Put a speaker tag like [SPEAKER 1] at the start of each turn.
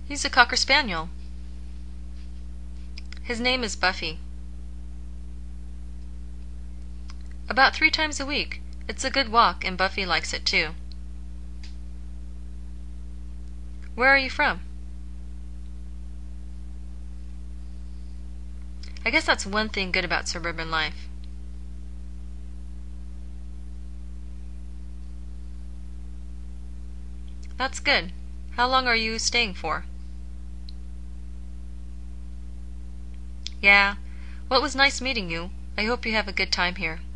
[SPEAKER 1] He's a Cocker Spaniel. His name is Buffy. About 3 times a week. It's a good walk, and Buffy likes it too. Where are you from? I guess that's one thing good about suburban life. That's good. How long are you staying for? Yeah. Well, it was nice meeting you. I hope you have a good time here.